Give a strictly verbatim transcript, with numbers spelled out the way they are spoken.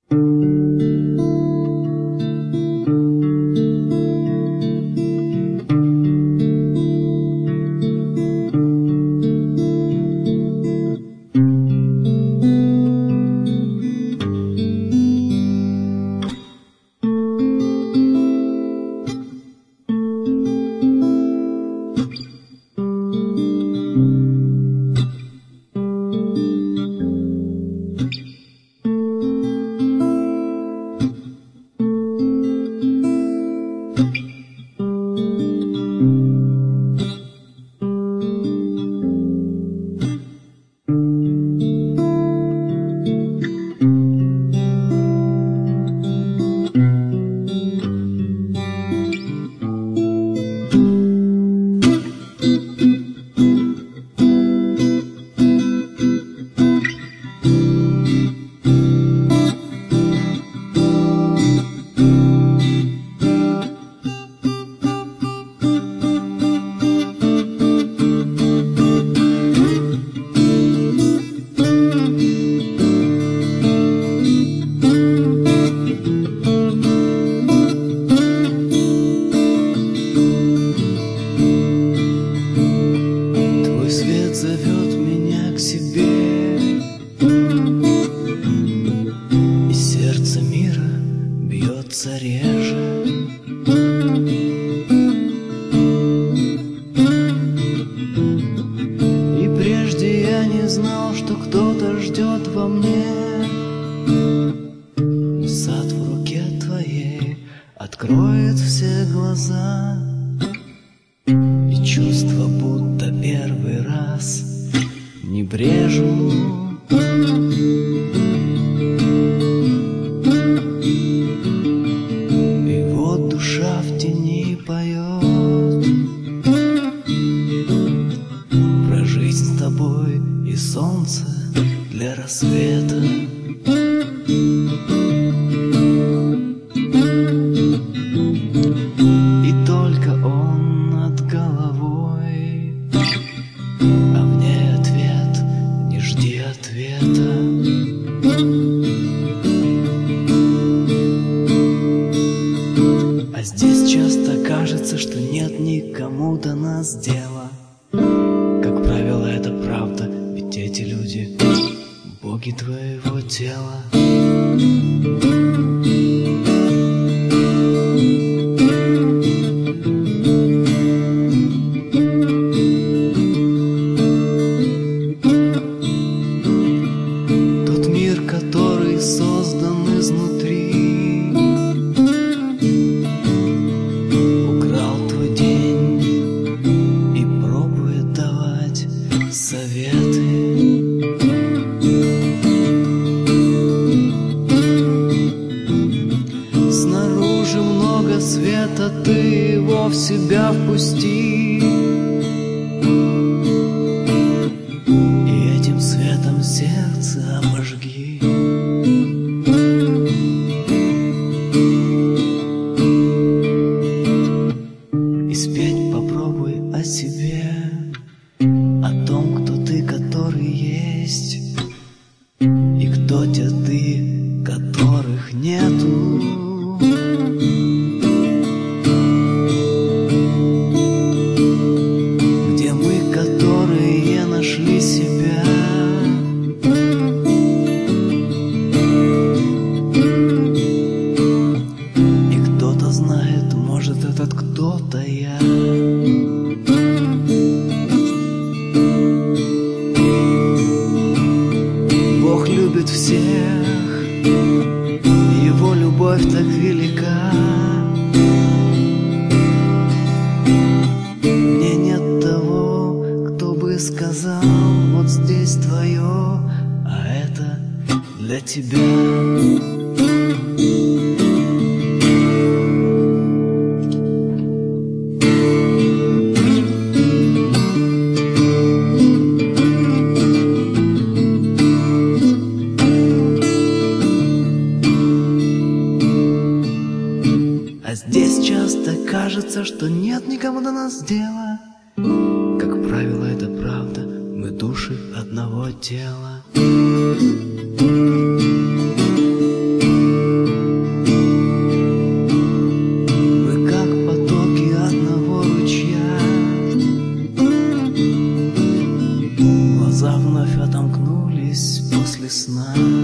Откроет все глаза, и чувство, будто первый раз не брежу. И вот душа в тени поет про жизнь с тобой и солнце для рассвета. А здесь часто кажется, что нет никому до нас дела. Как правило, это правда, ведь эти люди — боги твоего тела. Тот мир, который создан изнутри, украл твой день и пробует давать советы. Снаружи много света, ты его в себя впусти, и этим светом сердце обожги. И спеть попробуй о себе, о том, кто ты, который есть, и кто те ты, которых нету. Где мы, которые нашли себя. И кто-то знает, может, этот кто-то я. Бог любит всех, его любовь так велика. Мне нет того, кто бы сказал: вот здесь твое, а это для тебя. А здесь часто кажется, что нет никому до нас дела. Как правило, это правда, мы души одного тела. глаза вновь отомкнулись после сна.